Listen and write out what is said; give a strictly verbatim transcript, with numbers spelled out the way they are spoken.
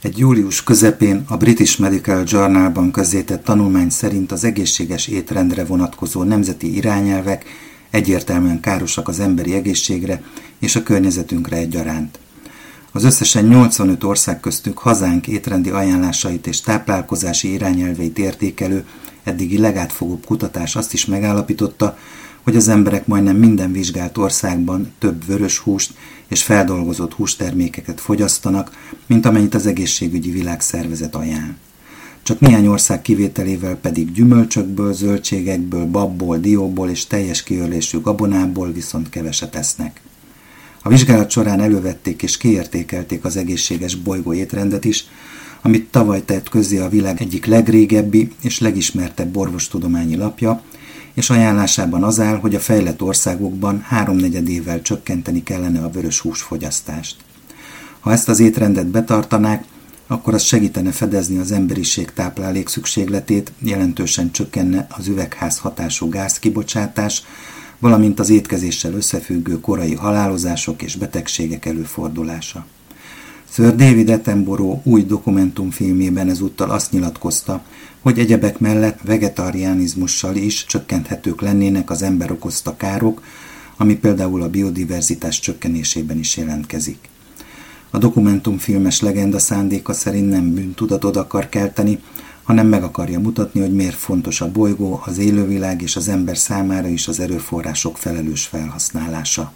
Egy július közepén a British Medical Journalban közzétett tanulmány szerint az egészséges étrendre vonatkozó nemzeti irányelvek egyértelműen károsak az emberi egészségre és a környezetünkre egyaránt. Az összesen nyolcvanöt ország köztük hazánk étrendi ajánlásait és táplálkozási irányelveit értékelő eddigi legátfogóbb kutatás azt is megállapította, hogy az emberek majdnem minden vizsgált országban több vörös húst és feldolgozott hústermékeket fogyasztanak, mint amennyit az egészségügyi világszervezet ajánl. Csak néhány ország kivételével pedig gyümölcsökből, zöldségekből, babból, dióból és teljes kiörlésű gabonából viszont keveset esznek. A vizsgálat során elővették és kiértékelték az egészséges bolygó étrendet is, amit tavaly tett közzé a világ egyik legrégebbi és legismertebb orvostudományi lapja, és ajánlásában az áll, hogy a fejlett országokban háromnegyedével csökkenteni kellene a vörös húsfogyasztást. Ha ezt az étrendet betartanák, akkor az segítene fedezni az emberiség táplálék szükségletét, jelentősen csökkenne az üvegházhatású gázkibocsátás, valamint az étkezéssel összefüggő korai halálozások és betegségek előfordulása. Sir David Attenborough új dokumentumfilmjében ezúttal azt nyilatkozta, hogy egyebek mellett vegetariánizmussal is csökkenthetők lennének az ember okozta károk, ami például a biodiverzitás csökkenésében is jelentkezik. A dokumentumfilmes legenda szándéka szerint nem bűntudatot akar kelteni, hanem meg akarja mutatni, hogy miért fontos a bolygó, az élővilág és az ember számára is az erőforrások felelős felhasználása.